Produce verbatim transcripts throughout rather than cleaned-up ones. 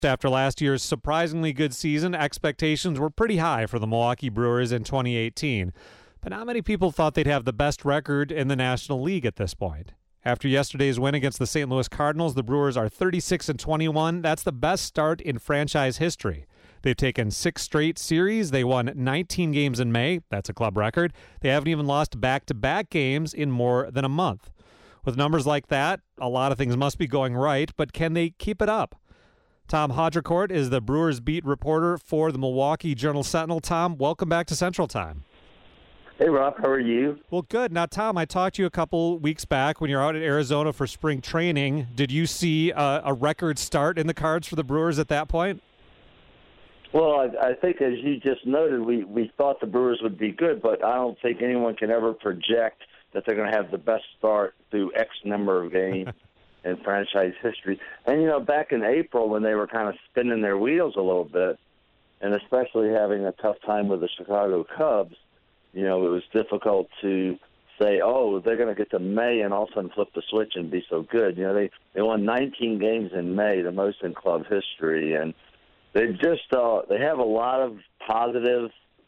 After last year's surprisingly good season, expectations were pretty high for the Milwaukee Brewers in twenty eighteen. But not many people thought they'd have the best record in the National League at this point. After yesterday's win against the Saint Louis Cardinals, the Brewers are thirty-six and twenty-one. That's the best start in franchise history. They've taken six straight series. They won nineteen games in May. That's a club record. They haven't even lost back-to-back games in more than a month. With numbers like that, a lot of things must be going right, but can they keep it up? Tom Haudricourt is the Brewers beat reporter for the Milwaukee Journal-Sentinel. Tom, welcome back to Central Time. Hey, Rob, how are you? Well, good. Now, Tom, I talked to you a couple weeks back when you were out in Arizona for spring training. Did you see a, a record start in the cards for the Brewers at that point? Well, I, I think, as you just noted, we, we thought the Brewers would be good, but I don't think anyone can ever project that they're going to have the best start through X number of games in franchise history. And, you know, back in April when they were kind of spinning their wheels a little bit, and especially having a tough time with the Chicago Cubs, you know, it was difficult to say, oh, they're going to get to May and all of a sudden flip the switch and be so good. You know, they, they won nineteen games in May, the most in club history, and they just uh, they have a lot of positive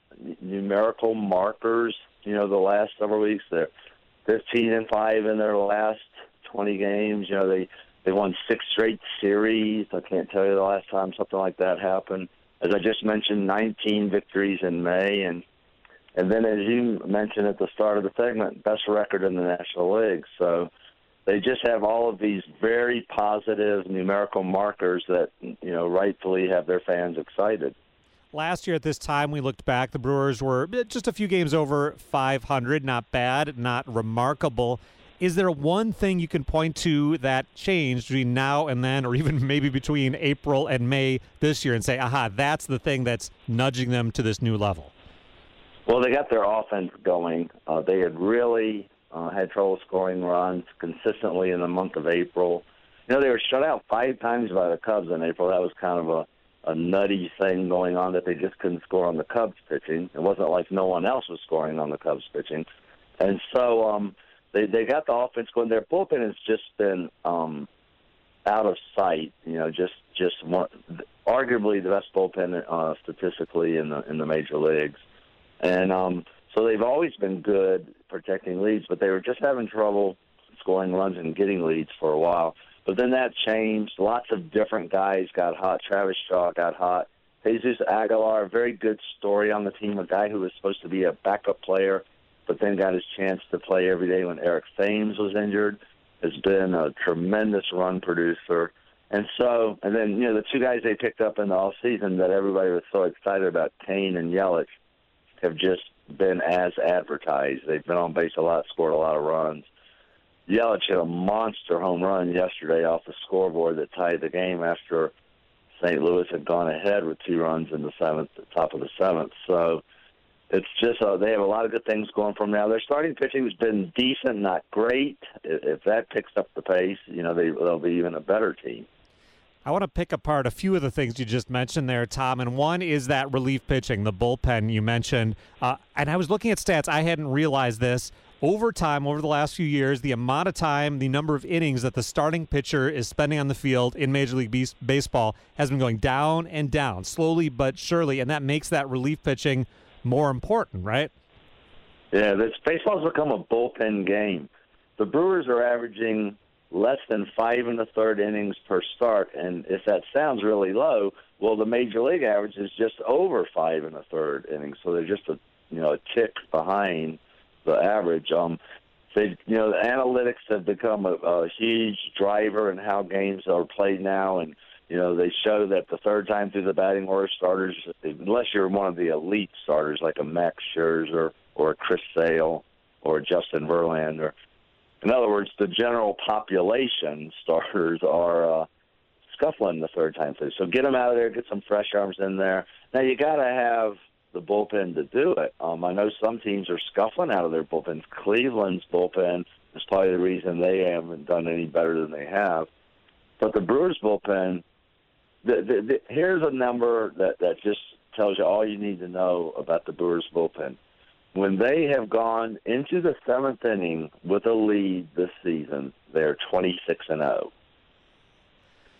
numerical markers. You know, the last several weeks they're fifteen and five in their last twenty games. You know, they they won six straight series. I can't tell you the last time something like that happened. As I just mentioned, nineteen victories in May, and and then as you mentioned at the start of the segment, best record in the National League. So they just have all of these very positive numerical markers that, you know, rightfully have their fans excited. Last year at this time, we looked back, the Brewers were just a few games over five hundred. Not bad, not remarkable. Is there one thing you can point to that changed between now and then, or even maybe between April and May this year, and say, aha, that's the thing that's nudging them to this new level? Well, they got their offense going. Uh, they had really uh, had trouble scoring runs consistently in the month of April. You know, they were shut out five times by the Cubs in April. That was kind of a, a nutty thing going on, that they just couldn't score on the Cubs pitching. It wasn't like no one else was scoring on the Cubs pitching. And so um, they, they got the offense going. Their bullpen has just been um, out of sight, you know, just, just one, arguably the best bullpen uh, statistically in the in the major leagues. And um, so they've always been good protecting leads, but they were just having trouble scoring runs and getting leads for a while. But then that changed. Lots of different guys got hot. Travis Shaw got hot. Jesus Aguilar, a very good story on the team, a guy who was supposed to be a backup player, but then got his chance to play every day when Eric Thames was injured, has been a tremendous run producer. And so, and then, you know, the two guys they picked up in the offseason that everybody was so excited about, Kane and Yelich, have just been as advertised. They've been on base a lot, scored a lot of runs. Yelich hit a monster home run yesterday off the scoreboard that tied the game after Saint Louis had gone ahead with two runs in the seventh, the top of the seventh. So it's just uh, they have a lot of good things going from now. Their starting pitching has been decent, not great. If that picks up the pace, you know, they, they'll be even a better team. I want to pick apart a few of the things you just mentioned there, Tom, and one is that relief pitching, the bullpen you mentioned. Uh, and I was looking at stats. I hadn't realized this. Over time, over the last few years, the amount of time, the number of innings that the starting pitcher is spending on the field in Major League Be- Baseball has been going down and down, slowly but surely, and that makes that relief pitching more important, right? Yeah, this baseball's become a bullpen game. The Brewers are averaging less than five and a third innings per start, and if that sounds really low, well, the Major League average is just over five and a third innings, so they're just a you know a tick behind the average. Um, they you know the analytics have become a, a huge driver in how games are played now, and you know they show that the third time through the batting order, starters, unless you're one of the elite starters like a Max Scherzer or a Chris Sale or a Justin Verlander. In other words, the general population starters are uh, scuffling the third time through. So get them out of there, get some fresh arms in there. Now, you got to have the bullpen to do it. Um, I know some teams are scuffling out of their bullpens. Cleveland's bullpen is probably the reason they haven't done any better than they have. But the Brewers' bullpen, the, the, the, here's a number that, that just tells you all you need to know about the Brewers' bullpen. When they have gone into the seventh inning with a lead this season, they're twenty-six and oh.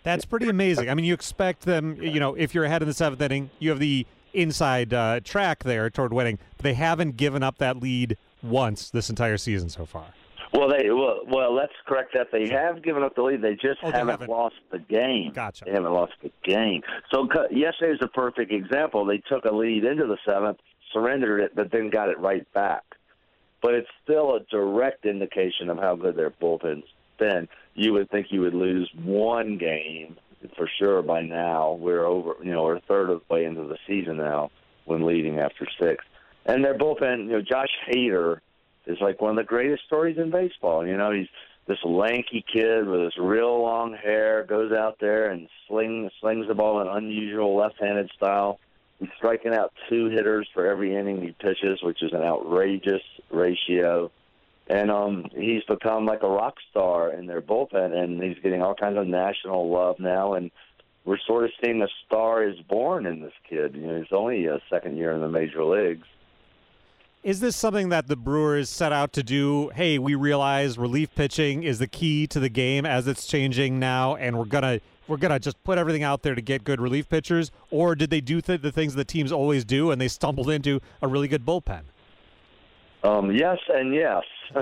That's pretty amazing. I mean, you expect them, you know, if you're ahead in the seventh inning, you have the inside uh, track there toward winning. But they haven't given up that lead once this entire season so far. Well, they well, well, let's correct that. They have given up the lead. They just oh, they haven't, haven't lost the game. Gotcha. They haven't lost the game. So yesterday was a perfect example. They took a lead into the seventh, surrendered it, but then got it right back. But it's still a direct indication of how good their bullpen's been. You would think you would lose one game for sure by now. We're over, you know, we're a third of the way into the season now when leading after six. And their bullpen, you know, Josh Hader is like one of the greatest stories in baseball. You know, he's this lanky kid with this real long hair, goes out there and sling, slings the ball in an unusual left-handed style. He's striking out two hitters for every inning he pitches, which is an outrageous ratio. And um, he's become like a rock star in their bullpen, and he's getting all kinds of national love now. And we're sort of seeing a star is born in this kid. You know, he's only a second year in the major leagues. Is this something that the Brewers set out to do? Hey, we realize relief pitching is the key to the game as it's changing now, and we're gonna we're gonna just put everything out there to get good relief pitchers. Or did they do th- the things that teams always do, and they stumbled into a really good bullpen? Um, yes and yes.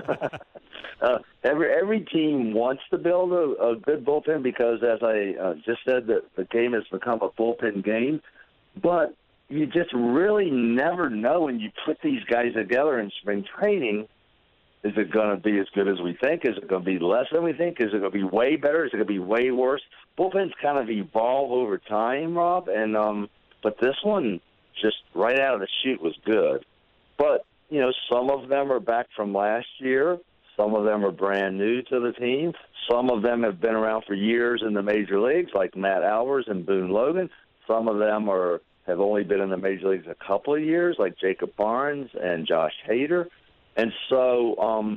uh, every every team wants to build a, a good bullpen because, as I uh, just said, that the game has become a bullpen game, but you just really never know when you put these guys together in spring training. Is it going to be as good as we think? Is it going to be less than we think? Is it going to be way better? Is it going to be way worse? Bullpens kind of evolve over time, Rob, and um, but this one just right out of the chute was good. But, you know, some of them are back from last year. Some of them are brand new to the team. Some of them have been around for years in the major leagues, like Matt Albers and Boone Logan. Some of them are have only been in the major leagues a couple of years, like Jacob Barnes and Josh Hader. And so, um,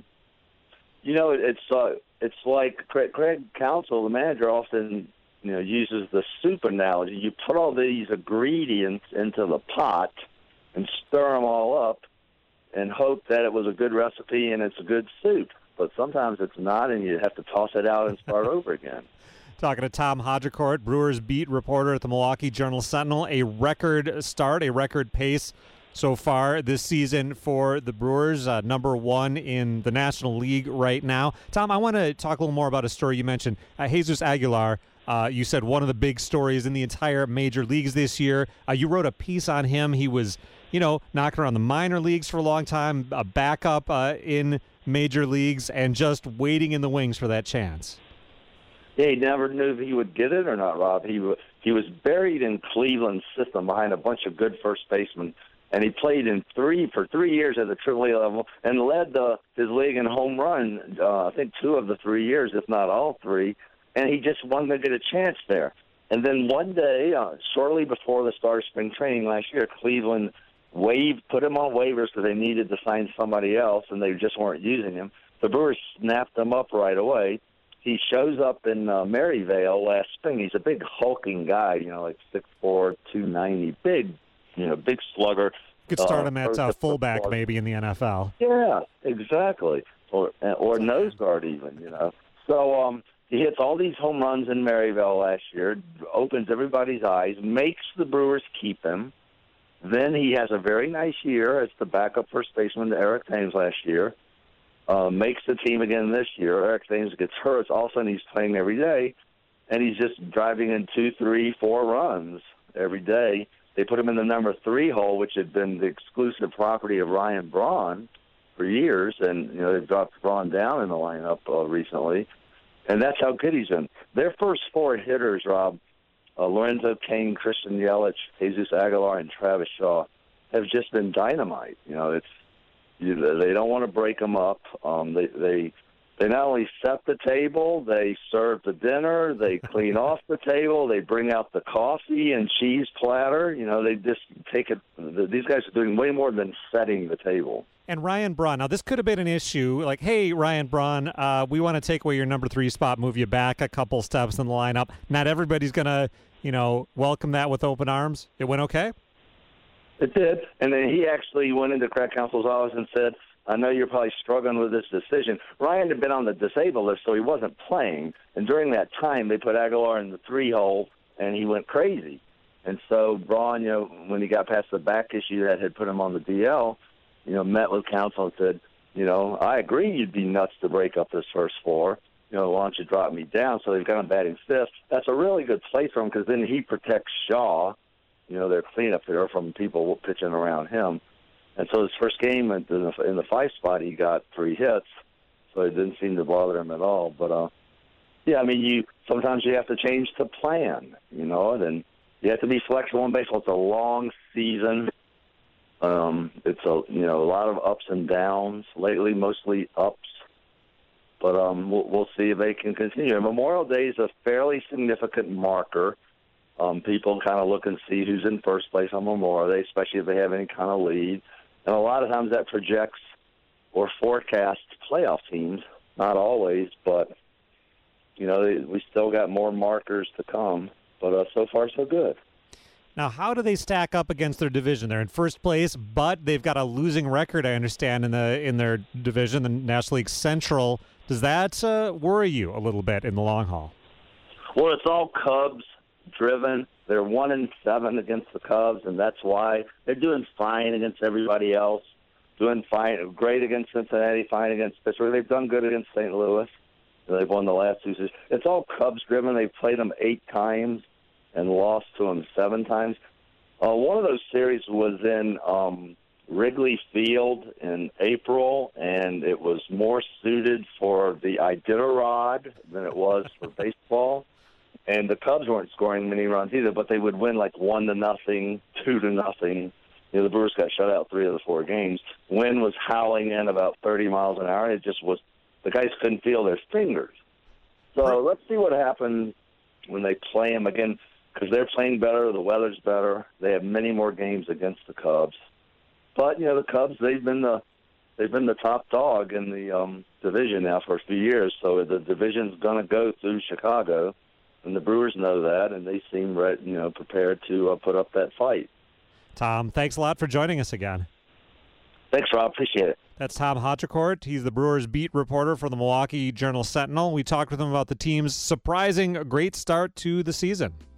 you know, it's uh, it's like Craig, Craig Counsell, the manager, often, you know, uses the soup analogy. You put all these ingredients into the pot and stir them all up and hope that it was a good recipe and it's a good soup. But sometimes it's not, and you have to toss it out and start over again. Talking to Tom Haudricourt, Brewers beat reporter at the Milwaukee Journal-Sentinel. A record start, a record pace so far this season for the Brewers, uh, number one in the National League right now. Tom, I want to talk a little more about a story you mentioned. Uh, Jesus Aguilar, uh, you said one of the big stories in the entire major leagues this year. Uh, you wrote a piece on him. He was, you know, knocking around the minor leagues for a long time, a backup uh, in major leagues, and just waiting in the wings for that chance. Yeah, he never knew if he would get it or not, Rob. He was, he was buried in Cleveland's system behind a bunch of good first basemen, and he played in three for three years at the triple A level and led the, his league in home run, uh, I think two of the three years, if not all three, and he just wanted to get a chance there. And then one day, uh, shortly before the start of spring training last year, Cleveland waived, put him on waivers because they needed to sign somebody else, and they just weren't using him. The Brewers snapped him up right away. He shows up in uh, Maryvale last spring. He's a big hulking guy, you know, like six four, two ninety, big, you know, big slugger. Could start uh, him at uh, fullback maybe in the N F L. Yeah, exactly, or or nose guard even, you know. So um, he hits all these home runs in Maryvale last year, opens everybody's eyes, makes the Brewers keep him. Then he has a very nice year as the backup first baseman to Eric Thames last year. Uh, makes the team again this year. Eric Thames gets hurt. All of a sudden he's playing every day, and he's just driving in two, three, four runs every day. They put him in the number three hole, which had been the exclusive property of Ryan Braun for years, and you know they've dropped Braun down in the lineup uh, recently, and that's how good he's been. Their first four hitters, Rob, uh, Lorenzo Cain, Christian Yelich, Jesus Aguilar, and Travis Shaw, have just been dynamite. You know, it's You, they don't want to break them up. Um, they, they they not only set the table, they serve the dinner, they clean off the table, they bring out the coffee and cheese platter. You know, they just take it. These guys are doing way more than setting the table. And Ryan Braun, now this could have been an issue. Like, hey, Ryan Braun, uh, we want to take away your number three spot, move you back a couple steps in the lineup. Not everybody's going to, you know, welcome that with open arms. It went okay? It did, and then he actually went into Craig Counsell's office and said, I know you're probably struggling with this decision. Ryan had been on the disabled list, so he wasn't playing. And during that time, they put Aguilar in the three hole, and he went crazy. And so Braun, you know, when he got past the back issue that had put him on the D L, you know, met with counsel and said, you know, I agree you'd be nuts to break up this first four. You know, why don't you drop me down? So they've got him batting fifth. That's a really good play for him because then he protects Shaw, you know, their cleanup there from people pitching around him. And so his first game in the, in the five spot, he got three hits, so it didn't seem to bother him at all. But, uh, yeah, I mean, you sometimes you have to change the plan, you know, and you have to be flexible in baseball. It's a long season. Um, it's a you know a lot of ups and downs. Lately, mostly ups. But um, we'll, we'll see if they can continue. Memorial Day is a fairly significant marker. Um, people kind of look and see who's in first place on Memorial Day, especially if they have any kind of lead. And a lot of times that projects or forecasts playoff teams. Not always, but you know we still got more markers to come. But uh, so far, so good. Now, how do they stack up against their division? They're in first place, but they've got a losing record, I understand, in the in their division, the National League Central. Does that uh, worry you a little bit in the long haul? Well, it's all Cubs-driven. They're one and seven against the Cubs, and that's why they're doing fine against everybody else. Doing fine, great against Cincinnati, fine against Pittsburgh. They've done good against Saint Louis. They've won the last two seasons. It's all Cubs-driven. They've played them eight times and lost to them seven times. Uh, one of those series was in um, Wrigley Field in April, and it was more suited for the Iditarod than it was for baseball. And the Cubs weren't scoring many runs either, but they would win like one to nothing, two to nothing. You know, the Brewers got shut out three of the four games. Wind was howling in about thirty miles an hour. It just was the guys couldn't feel their fingers. So let's see what happens when they play them again. Because they're playing better, the weather's better. They have many more games against the Cubs, but you know the Cubs they've been the they've been the top dog in the um, division now for a few years. So the division's going to go through Chicago, and the Brewers know that, and they seem re- you know prepared to uh, put up that fight. Tom, thanks a lot for joining us again. Thanks, Rob. Appreciate it. That's Tom Haudricourt. He's the Brewers beat reporter for the Milwaukee Journal-Sentinel. We talked with him about the team's surprising great start to the season.